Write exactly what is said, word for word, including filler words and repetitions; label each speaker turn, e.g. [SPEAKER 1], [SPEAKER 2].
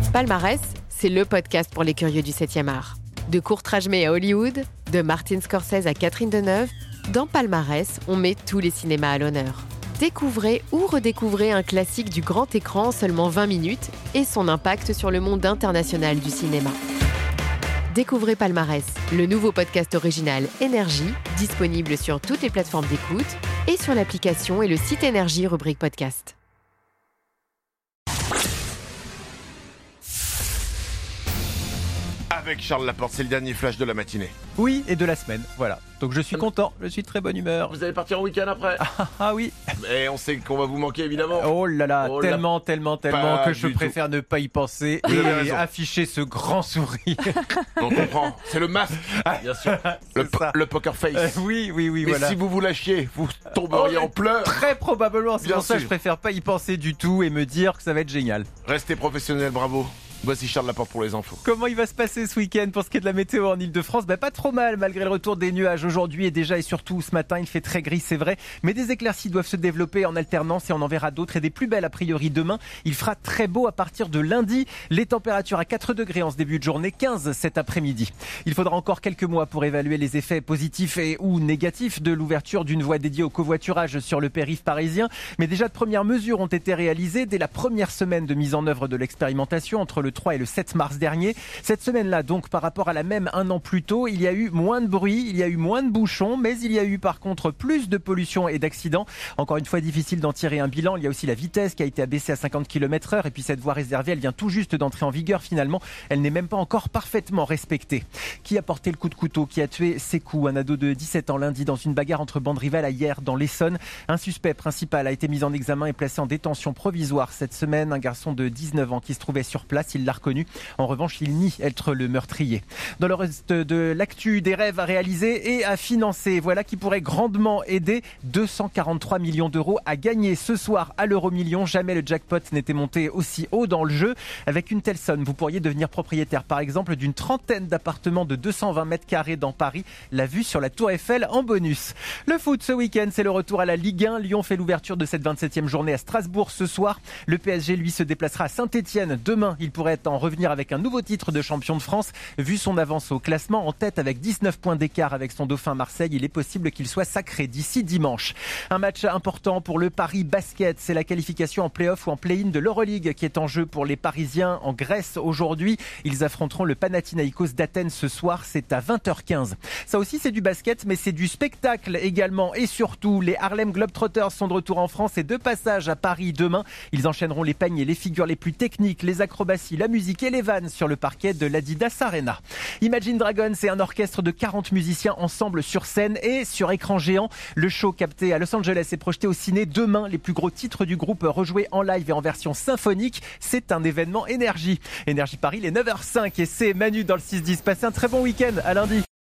[SPEAKER 1] Palmarès, c'est le podcast pour les curieux du septième art. De Courtrage à Hollywood, de Martin Scorsese à Catherine Deneuve, dans Palmarès, on met tous les cinémas à l'honneur. Découvrez ou redécouvrez un classique du grand écran en seulement vingt minutes et son impact sur le monde international du cinéma. Découvrez Palmarès, le nouveau podcast original Énergie, disponible sur toutes les plateformes d'écoute et sur l'application et le site Énergie rubrique podcast.
[SPEAKER 2] Avec Charles Laporte, c'est le dernier flash de la matinée.
[SPEAKER 3] Oui, et de la semaine, voilà. Donc je suis content, je suis de très bonne humeur.
[SPEAKER 2] Vous allez partir en week-end après?
[SPEAKER 3] Ah, ah oui.
[SPEAKER 2] Et on sait qu'on va vous manquer évidemment.
[SPEAKER 3] Oh là là,
[SPEAKER 2] oh
[SPEAKER 3] tellement,
[SPEAKER 2] là,
[SPEAKER 3] tellement, tellement
[SPEAKER 2] pas
[SPEAKER 3] que je
[SPEAKER 2] du
[SPEAKER 3] préfère
[SPEAKER 2] tout.
[SPEAKER 3] ne pas y penser
[SPEAKER 2] Vous avez
[SPEAKER 3] et
[SPEAKER 2] raison.
[SPEAKER 3] afficher ce grand sourire.
[SPEAKER 2] On comprend, c'est le masque, bien sûr. Le,
[SPEAKER 3] C'est ça.
[SPEAKER 2] po- le poker face.
[SPEAKER 3] Euh, oui, oui, oui,
[SPEAKER 2] Mais
[SPEAKER 3] voilà.
[SPEAKER 2] si vous vous lâchiez, vous tomberiez
[SPEAKER 3] Oh,
[SPEAKER 2] en pleurs.
[SPEAKER 3] Très probablement, c'est
[SPEAKER 2] Bien
[SPEAKER 3] pour ça que
[SPEAKER 2] sûr.
[SPEAKER 3] je préfère pas y penser du tout et me dire que ça va être génial.
[SPEAKER 2] Restez professionnels, bravo. Voici Charles Laporte pour les infos.
[SPEAKER 3] Comment il va se passer ce week-end pour ce qui est de la météo en Ile-de-France? Bah, pas trop mal malgré le retour des nuages aujourd'hui et déjà et surtout ce matin il fait très gris, c'est vrai, mais des éclaircies doivent se développer en alternance et on en verra d'autres et des plus belles a priori demain. Il fera très beau à partir de lundi, les températures à quatre degrés en ce début de journée, quinze cet après-midi. Il faudra encore quelques mois pour évaluer les effets positifs et ou négatifs de l'ouverture d'une voie dédiée au covoiturage sur le périph' parisien, mais déjà de premières mesures ont été réalisées dès la première semaine de mise en œuvre de l'expérimentation entre le trois et le sept mars dernier. Cette semaine-là, donc, par rapport à la même un an plus tôt, il y a eu moins de bruit, il y a eu moins de bouchons, mais il y a eu par contre plus de pollution et d'accidents. Encore une fois, difficile d'en tirer un bilan. Il y a aussi la vitesse qui a été abaissée à cinquante kilomètres heure et puis cette voie réservée, elle vient tout juste d'entrer en vigueur finalement. Elle n'est même pas encore parfaitement respectée. Qui a porté le coup de couteau, qui a tué Sekou, un ado de dix-sept ans lundi dans une bagarre entre bandes rivales à Hyères dans l'Essonne. Un suspect principal a été mis en examen et placé en détention provisoire cette semaine. Un garçon de dix-neuf ans qui se trouvait sur place, il l'a reconnu. En revanche, il nie être le meurtrier. Dans le reste de l'actu, des rêves à réaliser et à financer. Voilà qui pourrait grandement aider. deux cent quarante-trois millions d'euros à gagner ce soir à l'euro-million. Jamais le jackpot n'était monté aussi haut dans le jeu. Avec une telle somme, vous pourriez devenir propriétaire, par exemple, d'une trentaine d'appartements de deux cent vingt mètres carrés dans Paris. La vue sur la Tour Eiffel en bonus. Le foot ce week-end, c'est le retour à la Ligue un. Lyon fait l'ouverture de cette vingt-septième journée à Strasbourg ce soir. Le P S G, lui, se déplacera à Saint-Etienne. Demain, il pourrait en revenir avec un nouveau titre de champion de France. Vu son avance au classement, en tête avec dix-neuf points d'écart avec son dauphin Marseille, il est possible qu'il soit sacré d'ici dimanche. Un match important pour le Paris Basket. C'est la qualification en play-off ou en play-in de l'Euroleague qui est en jeu pour les Parisiens en Grèce aujourd'hui. Ils affronteront le Panathinaïkos d'Athènes ce soir. C'est à vingt heures quinze. Ça aussi, c'est du basket, mais c'est du spectacle également. Et surtout, les Harlem Globetrotters sont de retour en France et de passage à Paris demain. Ils enchaîneront les peignes et les figures les plus techniques, les acrobaties, la musique et les vannes sur le parquet de l'Adidas Arena. Imagine Dragons, c'est un orchestre de quarante musiciens ensemble sur scène et sur écran géant. Le show capté à Los Angeles est projeté au ciné demain. Les plus gros titres du groupe rejoués en live et en version symphonique. C'est un événement Énergie. Énergie Paris, les neuf heures cinq et c'est Manu dans le six dix. Passez un très bon week-end, à lundi.